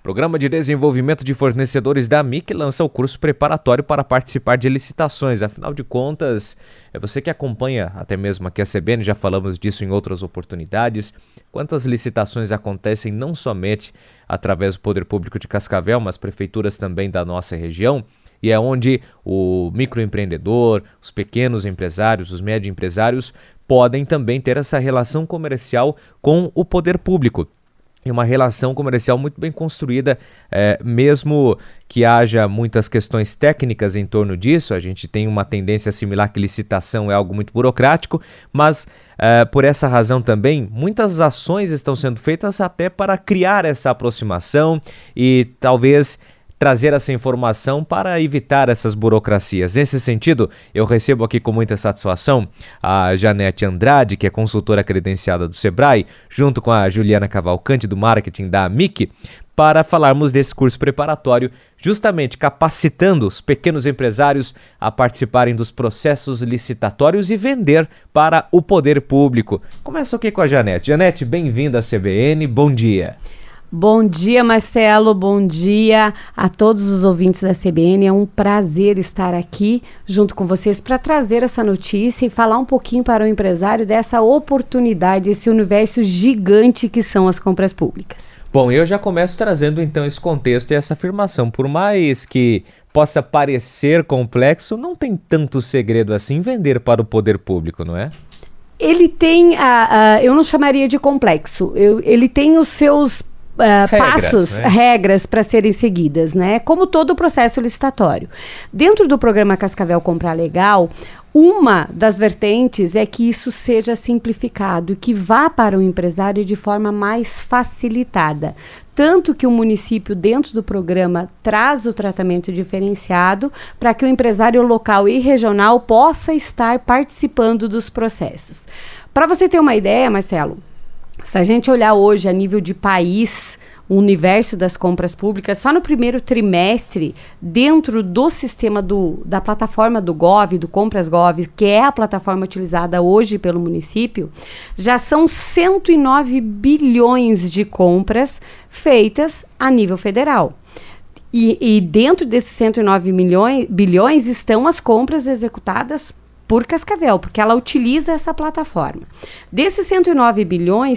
Programa de Desenvolvimento de Fornecedores da MIC lança o curso preparatório para participar de licitações. Afinal de contas, é você que acompanha até mesmo aqui a CBN, já falamos disso em outras oportunidades. Quantas licitações acontecem não somente através do Poder Público de Cascavel, mas prefeituras também da nossa região, e é onde o microempreendedor, os pequenos empresários, os médio empresários podem também ter essa relação comercial com o poder público. E uma relação comercial muito bem construída, mesmo que haja muitas questões técnicas em torno disso. A gente tem uma tendência similar que licitação é algo muito burocrático, mas por essa razão também muitas ações estão sendo feitas até para criar essa aproximação e talvez trazer essa informação para evitar essas burocracias. Nesse sentido, eu recebo aqui com muita satisfação a Janete Andrade, que é consultora credenciada do Sebrae, junto com a Juliana Cavalcante, do marketing da MIC, para falarmos desse curso preparatório, justamente capacitando os pequenos empresários a participarem dos processos licitatórios e vender para o poder público. Começo aqui com a Janete. Janete, bem-vinda à CBN, bom dia. Bom dia, Marcelo, bom dia a todos os ouvintes da CBN. É um prazer estar aqui junto com vocês para trazer essa notícia e falar um pouquinho para o empresário dessa oportunidade, esse universo gigante que são as compras públicas. Bom, eu já começo trazendo então esse contexto e essa afirmação. Por mais que possa parecer complexo, não tem tanto segredo assim vender para o poder público, não é? Ele tem, eu não chamaria de complexo, ele tem os seus regras para serem seguidas, né? Como todo o processo licitatório. Dentro do programa Cascavel Comprar Legal, uma das vertentes é que isso seja simplificado e que vá para o empresário de forma mais facilitada. Tanto que o município, dentro do programa, traz o tratamento diferenciado para que o empresário local e regional possa estar participando dos processos. Para você ter uma ideia, Marcelo, se a gente olhar hoje a nível de país, o universo das compras públicas, só no primeiro trimestre, dentro do sistema da plataforma do Gov, do Compras Gov, que é a plataforma utilizada hoje pelo município, já são 109 bilhões de compras feitas a nível federal. E dentro desses 109 bilhões estão as compras executadas por Cascavel, porque ela utiliza essa plataforma. Desses 109 bilhões,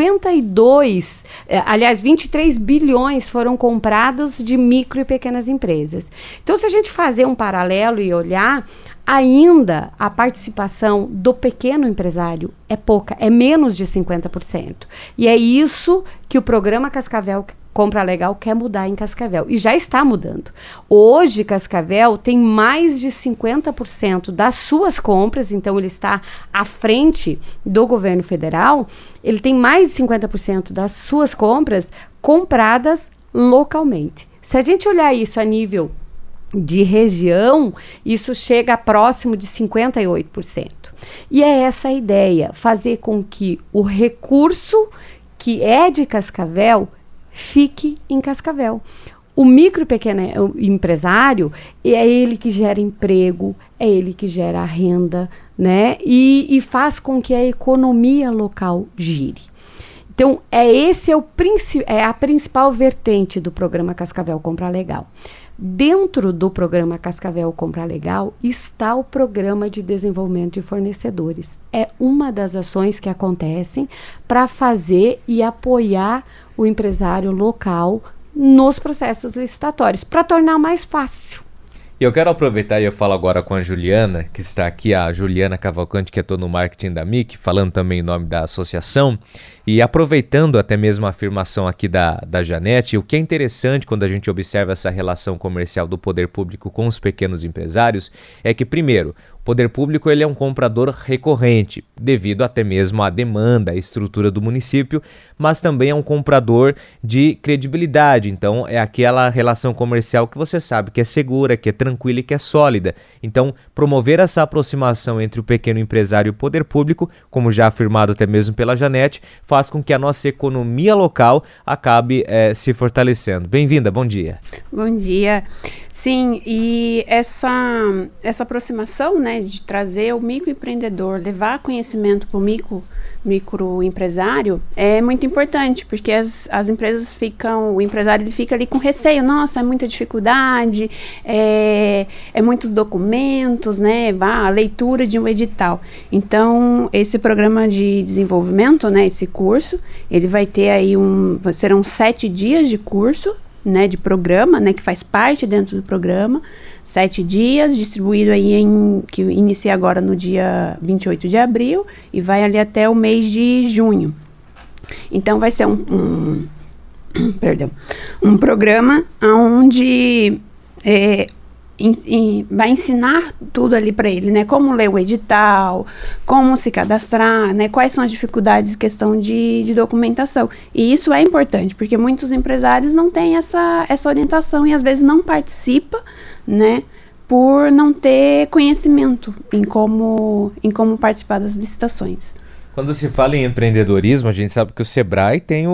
23 bilhões foram comprados de micro e pequenas empresas. Então, se a gente fazer um paralelo e olhar, ainda a participação do pequeno empresário é pouca, é menos de 50%. E é isso que o programa Cascavel Compra Legal quer mudar em Cascavel. E já está mudando. Hoje, Cascavel tem mais de 50% das suas compras, então ele está à frente do governo federal, ele tem mais de 50% das suas compras compradas localmente. Se a gente olhar isso a nível de região, isso chega próximo de 58%. E é essa a ideia, fazer com que o recurso que é de Cascavel fique em Cascavel. O micro e pequeno empresário é ele que gera emprego, é ele que gera renda, né? E faz com que a economia local gire. Então, é a principal vertente do programa Cascavel Comprar Legal. Dentro do programa Cascavel Comprar Legal está o programa de desenvolvimento de fornecedores. É uma das ações que acontecem para fazer e apoiar o empresário local nos processos licitatórios, para tornar mais fácil. E eu quero aproveitar e eu falo agora com a Juliana, que está aqui, a Juliana Cavalcante, que atua no marketing da MIC, falando também em nome da associação, e aproveitando até mesmo a afirmação aqui da Janete, o que é interessante quando a gente observa essa relação comercial do poder público com os pequenos empresários, é que, primeiro, o poder público ele é um comprador recorrente, devido até mesmo à demanda, à estrutura do município, mas também é um comprador de credibilidade. Então, é aquela relação comercial que você sabe que é segura, que é tranquila e que é sólida. Então, promover essa aproximação entre o pequeno empresário e o poder público, como já afirmado até mesmo pela Janete, faz com que a nossa economia local acabe se fortalecendo. Bem-vinda, bom dia. Bom dia. Sim, e essa aproximação, né, de trazer o microempreendedor, levar conhecimento para o microempresário é muito importante, porque as empresas o empresário ele fica ali com receio, nossa, é muita dificuldade, é muitos documentos, né, a leitura de um edital. Então, esse programa de desenvolvimento, né, esse curso, ele vai ter aí serão 7 dias de curso, né, de programa, né, que faz parte dentro do programa, 7 dias, distribuído aí que inicia agora no dia 28 de abril e vai ali até o mês de junho. Então, vai ser um programa onde vai ensinar tudo ali para ele, né? Como ler o edital, como se cadastrar, né? Quais são as dificuldades em questão de documentação. E isso é importante, porque muitos empresários não têm essa orientação e às vezes não participam, né? Por não ter conhecimento em como participar das licitações. Quando se fala em empreendedorismo, a gente sabe que o Sebrae tem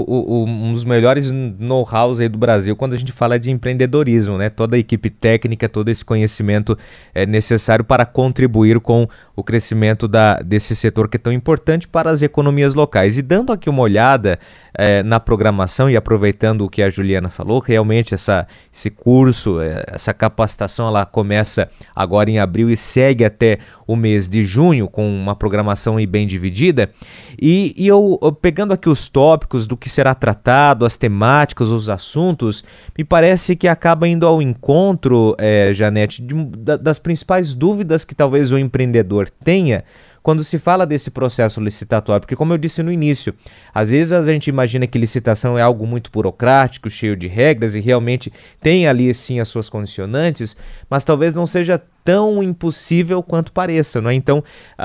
um dos melhores know-hows aí do Brasil quando a gente fala de empreendedorismo, né? Toda a equipe técnica, todo esse conhecimento é necessário para contribuir com o crescimento desse setor que é tão importante para as economias locais. E dando aqui uma olhada na programação e aproveitando o que a Juliana falou, realmente esse curso, essa capacitação, ela começa agora em abril e segue até o mês de junho com uma programação aí bem dividida. E eu pegando aqui os tópicos do que será tratado, as temáticas, os assuntos, me parece que acaba indo ao encontro, Janete, das principais dúvidas que talvez o empreendedor tenha quando se fala desse processo licitatório, porque como eu disse no início, às vezes a gente imagina que licitação é algo muito burocrático, cheio de regras, e realmente tem ali sim as suas condicionantes, mas talvez não seja tão impossível quanto pareça, não é? Então,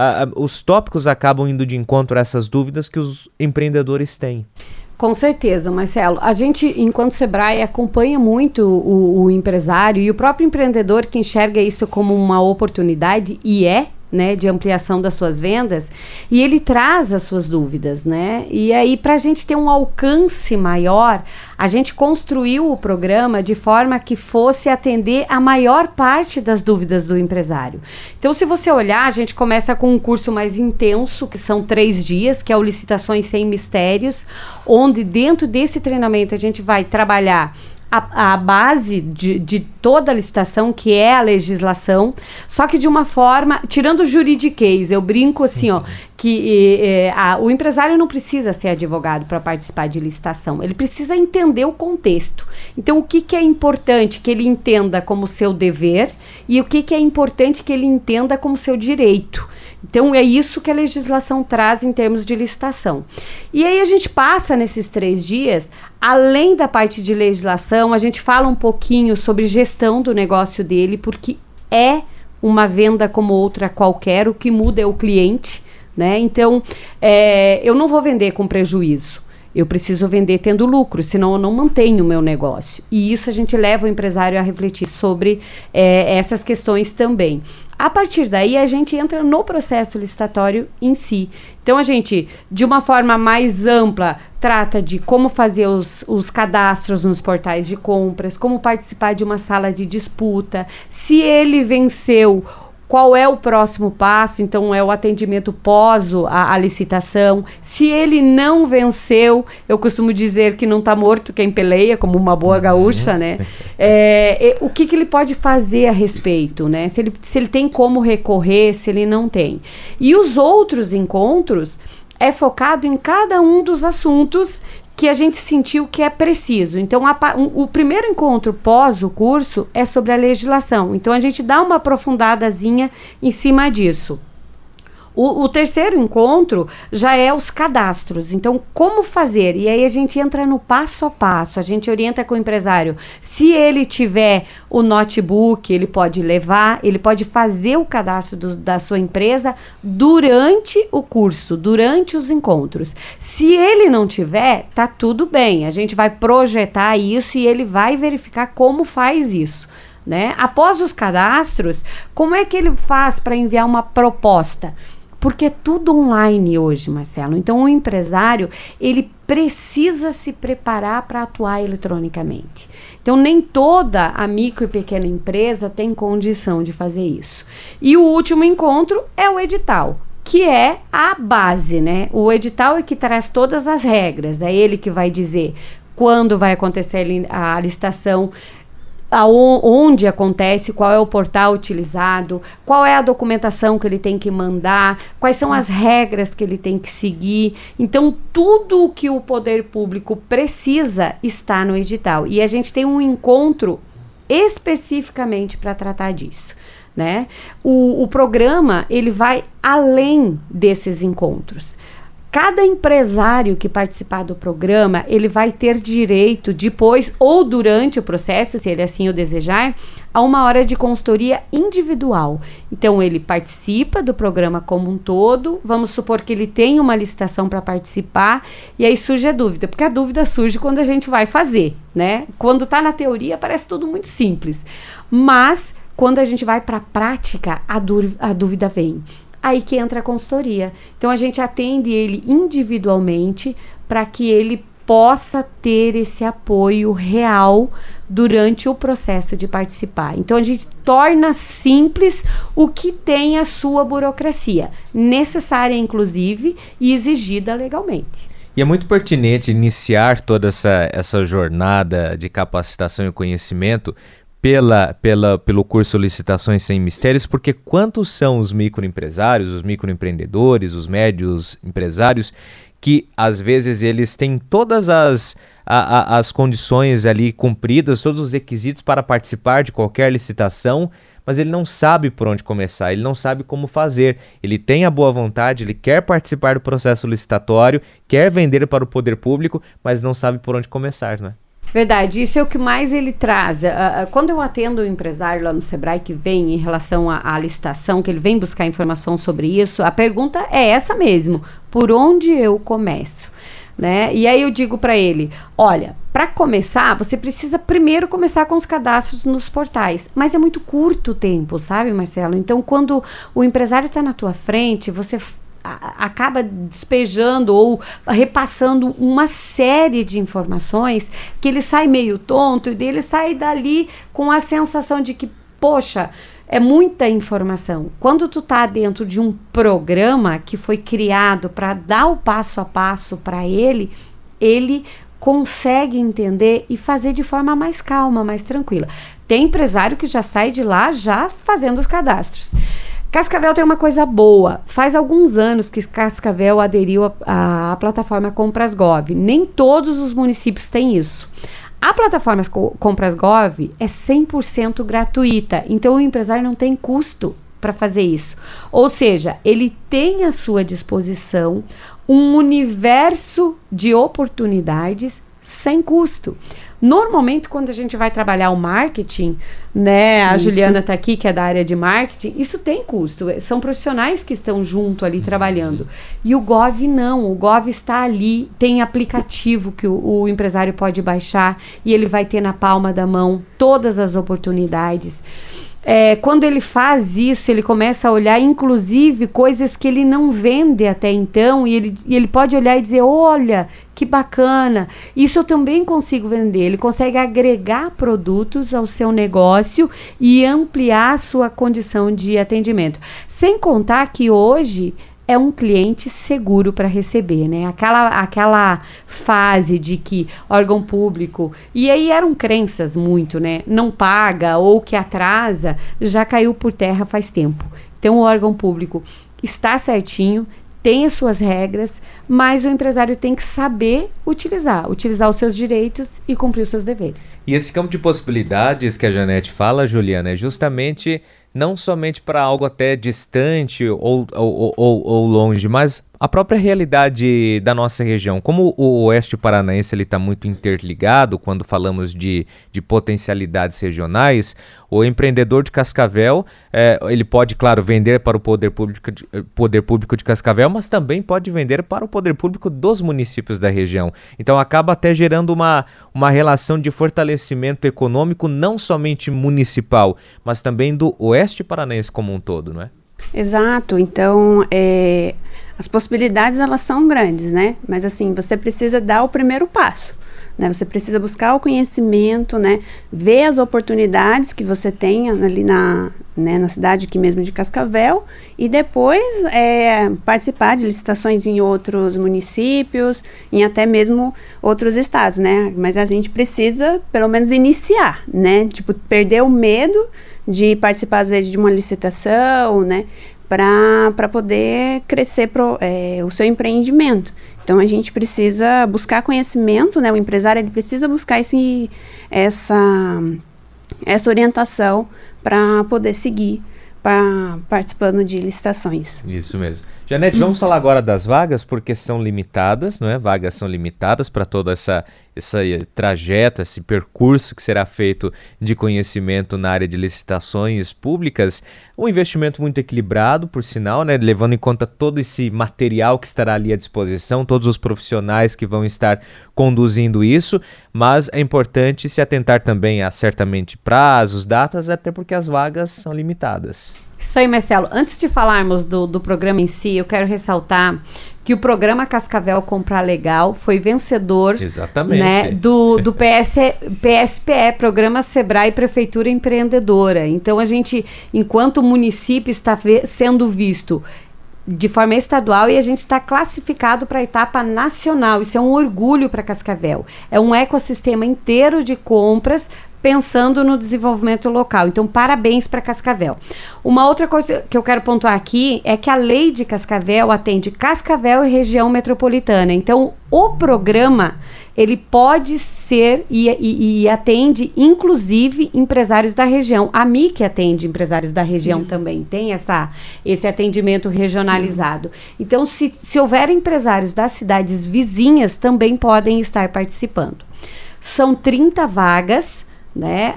os tópicos acabam indo de encontro a essas dúvidas que os empreendedores têm. Com certeza, Marcelo. A gente, enquanto Sebrae, acompanha muito o empresário e o próprio empreendedor que enxerga isso como uma oportunidade, né, de ampliação das suas vendas, e ele traz as suas dúvidas, né? E aí, para a gente ter um alcance maior, a gente construiu o programa de forma que fosse atender a maior parte das dúvidas do empresário. Então, se você olhar, a gente começa com um curso mais intenso, que são 3 dias, que é o Licitações Sem Mistérios, onde dentro desse treinamento a gente vai trabalhar a base de toda a licitação, que é a legislação, só que de uma forma, tirando o juridiquês, eu brinco assim, que o empresário não precisa ser advogado para participar de licitação, ele precisa entender o contexto. Então, o que é importante que ele entenda como seu dever e o que é importante que ele entenda como seu direito. Então, é isso que a legislação traz em termos de licitação. E aí a gente passa nesses 3 dias, além da parte de legislação, a gente fala um pouquinho sobre gestão do negócio dele, porque é uma venda como outra qualquer, o que muda é o cliente, né? Então, eu não vou vender com prejuízo. Eu preciso vender tendo lucro, senão eu não mantenho o meu negócio. E isso a gente leva o empresário a refletir sobre essas questões também. A partir daí, a gente entra no processo licitatório em si. Então, a gente, de uma forma mais ampla, trata de como fazer os cadastros nos portais de compras, como participar de uma sala de disputa, se ele venceu, qual é o próximo passo, então é o atendimento pós a licitação. Se ele não venceu, eu costumo dizer que não está morto quem peleia, como uma boa gaúcha, né? O que ele pode fazer a respeito, né? Se ele tem como recorrer, se ele não tem. E os outros encontros é focado em cada um dos assuntos que a gente sentiu que é preciso. Então, o primeiro encontro pós o curso é sobre a legislação. Então, a gente dá uma aprofundadazinha em cima disso. O terceiro encontro já é os cadastros. Então, como fazer? E aí a gente entra no passo a passo. A gente orienta com o empresário. Se ele tiver o notebook, ele pode levar, ele pode fazer o cadastro da sua empresa durante o curso, durante os encontros. Se ele não tiver, tá tudo bem. A gente vai projetar isso e ele vai verificar como faz isso, né? Após os cadastros, como é que ele faz para enviar uma proposta? porque é tudo online hoje, Marcelo. Então, o empresário, ele precisa se preparar para atuar eletronicamente. Então, nem toda a micro e pequena empresa tem condição de fazer isso. E o último encontro é o edital, que é a base, né? O edital é que traz todas as regras, é ele que vai dizer quando vai acontecer a licitação, onde acontece, qual é o portal utilizado, qual é a documentação que ele tem que mandar, quais são as regras que ele tem que seguir. Então, tudo o que o poder público precisa está no edital. E a gente tem um encontro especificamente para tratar disso, né? O programa, ele vai além desses encontros. Cada empresário que participar do programa, ele vai ter direito depois ou durante o processo, se ele assim o desejar, a 1 hora de consultoria individual. Então, ele participa do programa como um todo, vamos supor que ele tem uma licitação para participar, e aí surge a dúvida, porque a dúvida surge quando a gente vai fazer, né? Quando está na teoria, parece tudo muito simples, mas quando a gente vai para a prática, a dúvida vem. Aí que entra a consultoria. Então, a gente atende ele individualmente para que ele possa ter esse apoio real durante o processo de participar. Então, a gente torna simples o que tem a sua burocracia, necessária, inclusive, e exigida legalmente. E é muito pertinente iniciar toda essa jornada de capacitação e conhecimento pelo curso Licitações Sem Mistérios, porque quantos são os microempresários, os microempreendedores, os médios empresários, que às vezes eles têm todas as condições ali cumpridas, todos os requisitos para participar de qualquer licitação, mas ele não sabe por onde começar, ele não sabe como fazer. Ele tem a boa vontade, ele quer participar do processo licitatório, quer vender para o poder público, mas não sabe por onde começar, não é? Verdade, isso é o que mais ele traz. Quando eu atendo o empresário lá no Sebrae que vem em relação à licitação, que ele vem buscar informação sobre isso, a pergunta é essa mesmo: por onde eu começo? Né? E aí eu digo para ele, olha, para começar, você precisa primeiro começar com os cadastros nos portais, mas é muito curto o tempo, sabe, Marcelo? Então, quando o empresário está na tua frente, você acaba despejando ou repassando uma série de informações que ele sai meio tonto e ele sai dali com a sensação de que, poxa, é muita informação. Quando tu tá dentro de um programa que foi criado para dar o passo a passo para ele consegue entender e fazer de forma mais calma, mais tranquila. Tem empresário que já sai de lá já fazendo os cadastros. Cascavel tem uma coisa boa. Faz alguns anos que Cascavel aderiu à plataforma Compras.gov. Nem todos os municípios têm isso. A plataforma Compras.gov é 100% gratuita. Então, o empresário não tem custo para fazer isso. Ou seja, ele tem à sua disposição um universo de oportunidades sem custo. Normalmente, quando a gente vai trabalhar o marketing, né, a Juliana está aqui, que é da área de marketing, isso tem custo. São profissionais que estão junto ali trabalhando. E o Gov não. O Gov está ali, tem aplicativo que o empresário pode baixar e ele vai ter na palma da mão todas as oportunidades. Quando ele faz isso, ele começa a olhar, inclusive, coisas que ele não vende até então, e ele pode olhar e dizer, olha, que bacana, isso eu também consigo vender. Ele consegue agregar produtos ao seu negócio e ampliar a sua condição de atendimento. Sem contar que hoje é um cliente seguro para receber, né? Aquela fase de que órgão público, e aí eram crenças muito, né? Não paga ou que atrasa, já caiu por terra faz tempo. Então, o órgão público está certinho, tem as suas regras, mas o empresário tem que saber utilizar os seus direitos e cumprir os seus deveres. E esse campo de possibilidades que a Janete fala, Juliana, é justamente não somente para algo até distante ou longe, mas a própria realidade da nossa região. Como o Oeste Paranaense está muito interligado, quando falamos de potencialidades regionais, o empreendedor de Cascavel, ele pode, claro, vender para o poder público de Cascavel, mas também pode vender para o poder público dos municípios da região. Então acaba até gerando uma relação de fortalecimento econômico, não somente municipal, mas também do Oeste Paranaense como um todo, não é? Exato, então as possibilidades elas são grandes, né? Mas assim, você precisa dar o primeiro passo, né? Você precisa buscar o conhecimento, né? Ver as oportunidades que você tem ali na cidade aqui mesmo de Cascavel e depois participar de licitações em outros municípios, em até mesmo outros estados, né? Mas a gente precisa pelo menos iniciar, né? Tipo, perder o medo de participar às vezes de uma licitação, né? Para poder crescer o seu empreendimento. Então, a gente precisa buscar conhecimento, né? O empresário ele precisa buscar essa orientação para poder seguir participando de licitações. Isso mesmo. Janete, vamos falar agora das vagas, porque são limitadas, não é? Vagas são limitadas para todo esse trajeto, esse percurso que será feito de conhecimento na área de licitações públicas. Um investimento muito equilibrado, por sinal, né? Levando em conta todo esse material que estará ali à disposição, todos os profissionais que vão estar conduzindo isso, mas é importante se atentar também a, certamente, prazos, datas, até porque as vagas são limitadas. Isso aí, Marcelo. Antes de falarmos do programa em si, eu quero ressaltar que o programa Cascavel Comprar Legal foi vencedor, exatamente, né, do PSPE, Programa Sebrae Prefeitura Empreendedora. Então, a gente, enquanto município, está sendo visto de forma estadual e a gente está classificado para a etapa nacional. Isso é um orgulho para Cascavel. É um ecossistema inteiro de compras pensando no desenvolvimento local. Então, parabéns para Cascavel. Uma outra coisa que eu quero pontuar aqui é que a lei de Cascavel atende Cascavel e região metropolitana. Então, o programa, ele pode ser e atende, inclusive, empresários da região. A MIC atende empresários da região também, tem esse atendimento regionalizado. Então, se houver empresários das cidades vizinhas, também podem estar participando. São 30 vagas, né?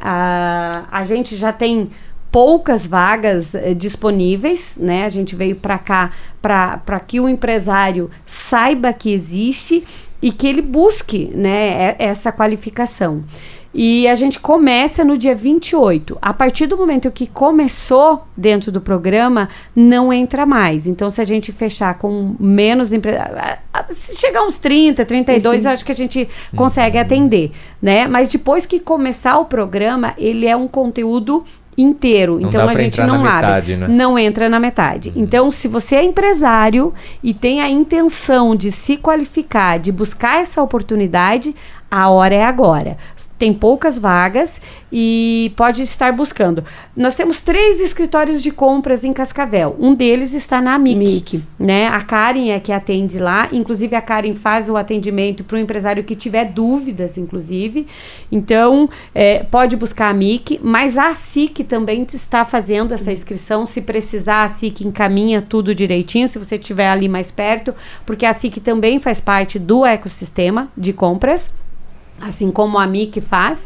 A gente já tem poucas vagas disponíveis, né? A gente veio para cá para que o empresário saiba que existe e que ele busque, né, essa qualificação. E a gente começa no dia 28. A partir do momento que começou dentro do programa, não entra mais. Então, se a gente fechar com menos se chegar uns 30, 32, eu acho que a gente consegue atender, né? Mas depois que começar o programa, ele é um conteúdo inteiro, então a gente não abre, metade, né? Não entra na metade. Então, se você é empresário e tem a intenção de se qualificar, de buscar essa oportunidade, a hora é agora. Tem poucas vagas e pode estar buscando. Nós temos 3 escritórios de compras em Cascavel. Um deles está na MIC. Né? A Karen é que atende lá. Inclusive, a Karen faz o atendimento para o empresário que tiver dúvidas, inclusive. Então, pode buscar a MIC, mas a SIC também está fazendo essa inscrição. Se precisar, a SIC encaminha tudo direitinho, se você estiver ali mais perto, porque a SIC também faz parte do ecossistema de compras, assim como a MIC faz.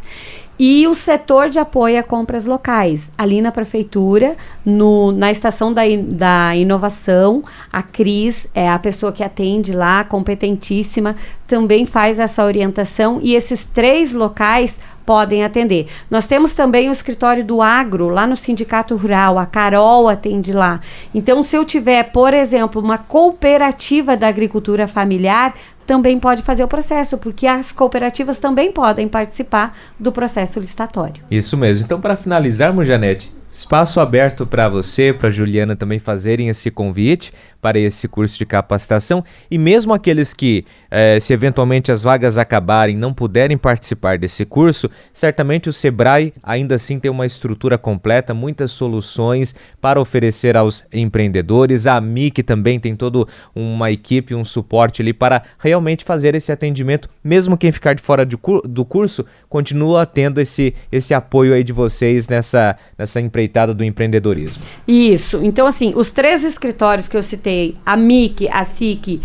E o setor de apoio a compras locais, ali na prefeitura, na estação da inovação, a Cris é a pessoa que atende lá, competentíssima, também faz essa orientação e esses 3 locais podem atender. Nós temos também o escritório do agro, lá no Sindicato Rural, a Carol atende lá. Então, se eu tiver, por exemplo, uma cooperativa da agricultura familiar, também pode fazer o processo, porque as cooperativas também podem participar do processo licitatório. Isso mesmo. Então, para finalizarmos, Janete, espaço aberto para você, para a Juliana também fazerem esse convite para esse curso de capacitação, e mesmo aqueles que, se eventualmente as vagas acabarem, não puderem participar desse curso, certamente o Sebrae ainda assim tem uma estrutura completa, muitas soluções para oferecer aos empreendedores. A MIC também tem toda uma equipe, um suporte ali para realmente fazer esse atendimento. Mesmo quem ficar de fora do curso, continua tendo esse apoio aí de vocês nessa empreitada do empreendedorismo. Isso. Então, assim, os 3 escritórios que eu citei, a MIC, a SIC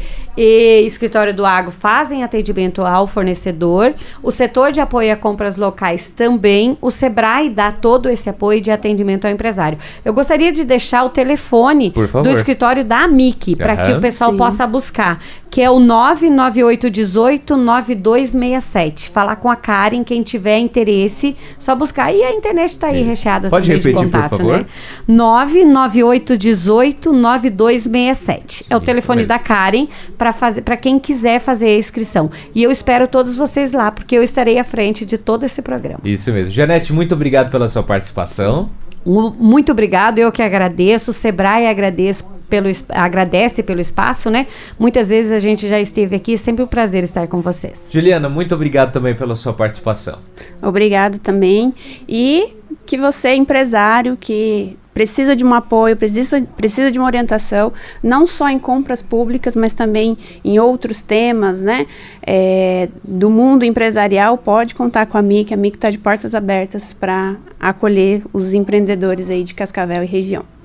e Escritório do Agro fazem atendimento ao fornecedor. O setor de apoio a compras locais também. O Sebrae dá todo esse apoio de atendimento ao empresário. Eu gostaria de deixar o telefone do escritório da MIC para que o pessoal possa buscar, que é o 99818-9267. Falar com a Karen, quem tiver interesse, só buscar. E a internet está aí recheada também de contato, por favor, né? 99818-9267. É o telefone da Karen para quem quiser fazer a inscrição. E eu espero todos vocês lá, porque eu estarei à frente de todo esse programa. Isso mesmo. Janete, muito obrigado pela sua participação. Muito obrigado, eu que agradeço. O Sebrae agradece pelo espaço, né? Muitas vezes a gente já esteve aqui, é sempre um prazer estar com vocês. Juliana, muito obrigado também pela sua participação. Obrigado também. E que você, empresário, que precisa de um apoio, precisa de uma orientação, não só em compras públicas, mas também em outros temas, né? Do mundo empresarial, pode contar com a MIC está de portas abertas para acolher os empreendedores aí de Cascavel e região.